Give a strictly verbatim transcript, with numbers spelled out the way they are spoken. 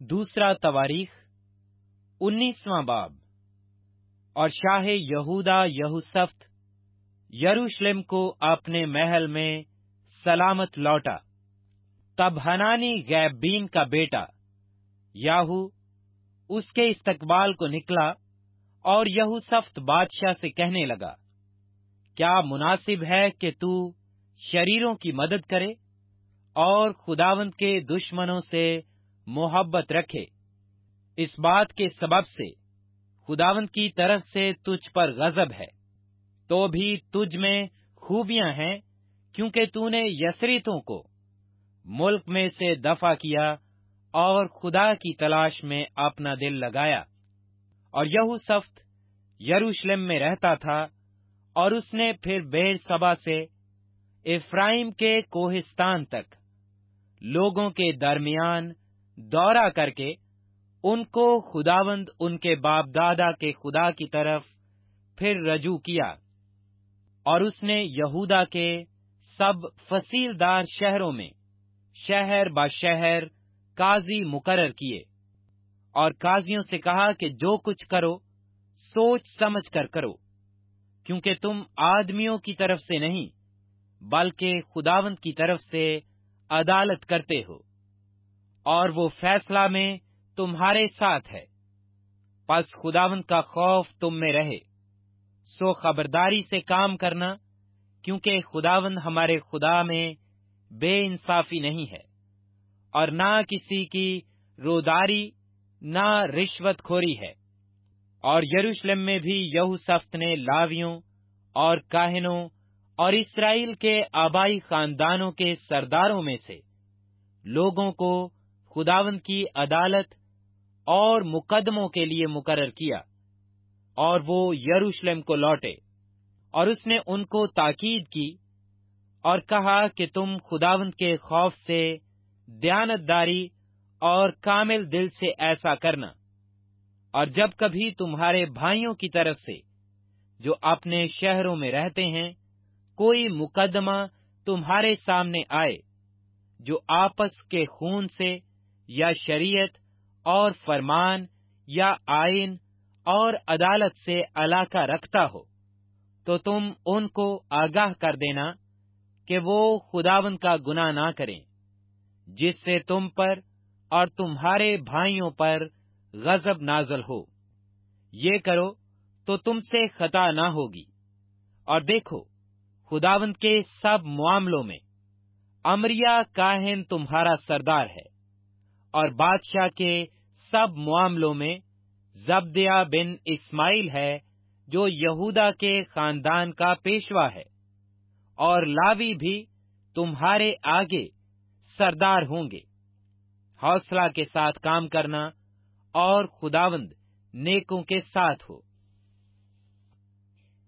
دوسرا تواریخ انیسواں باب۔ اور شاہ یہودا یہوسفت یروشلم کو اپنے محل میں سلامت لوٹا۔ تب حنانی غیب بین کا بیٹا یاہو اس کے استقبال کو نکلا اور یہوسفت بادشاہ سے کہنے لگا، کیا مناسب ہے کہ تو شریروں کی مدد کرے اور خداوند کے دشمنوں سے محبت رکھے؟ اس بات کے سبب سے خداوند کی طرف سے تجھ پر غضب ہے، تو بھی تجھ میں خوبیاں ہیں، کیونکہ تو نے یسریتوں کو ملک میں سے دفع کیا اور خدا کی تلاش میں اپنا دل لگایا۔ اور یہوسفت یروشلم میں رہتا تھا، اور اس نے پھر بیر سبا سے افرائیم کے کوہستان تک لوگوں کے درمیان دورہ کر کے ان کو خداوند ان کے باپ دادا کے خدا کی طرف پھر رجوع کیا۔ اور اس نے یہودا کے سب فصیلدار شہروں میں شہر با شہر قاضی مقرر کیے، اور قاضیوں سے کہا کہ جو کچھ کرو سوچ سمجھ کر کرو، کیونکہ تم آدمیوں کی طرف سے نہیں بلکہ خداوند کی طرف سے عدالت کرتے ہو، اور وہ فیصلہ میں تمہارے ساتھ ہے۔ پس خداوند کا خوف تم میں رہے، سو خبرداری سے کام کرنا، کیونکہ خداوند ہمارے خدا میں بے انصافی نہیں ہے، اور نہ کسی کی روداری نہ رشوت خوری ہے۔ اور یروشلم میں بھی یہوسفت نے لاویوں اور کاہنوں اور اسرائیل کے آبائی خاندانوں کے سرداروں میں سے لوگوں کو خداوند کی عدالت اور مقدموں کے لیے مقرر کیا، اور وہ یروشلم کو لوٹے۔ اور اس نے ان کو تاکید کی اور کہا کہ تم خداوند کے خوف سے دیانتداری اور کامل دل سے ایسا کرنا، اور جب کبھی تمہارے بھائیوں کی طرف سے جو اپنے شہروں میں رہتے ہیں کوئی مقدمہ تمہارے سامنے آئے جو آپس کے خون سے یا شریعت اور فرمان یا آئین اور عدالت سے علاقہ رکھتا ہو، تو تم ان کو آگاہ کر دینا کہ وہ خداوند کا گناہ نہ کریں، جس سے تم پر اور تمہارے بھائیوں پر غضب نازل ہو۔ یہ کرو تو تم سے خطا نہ ہوگی۔ اور دیکھو، خداوند کے سب معاملوں میں امریا کاہن تمہارا سردار ہے، اور بادشاہ کے سب معاملوں میں زبدیہ بن اسماعیل ہے جو یہودا کے خاندان کا پیشوا ہے، اور لاوی بھی تمہارے آگے سردار ہوں گے۔ حوصلہ کے ساتھ کام کرنا، اور خداوند نیکوں کے ساتھ ہو۔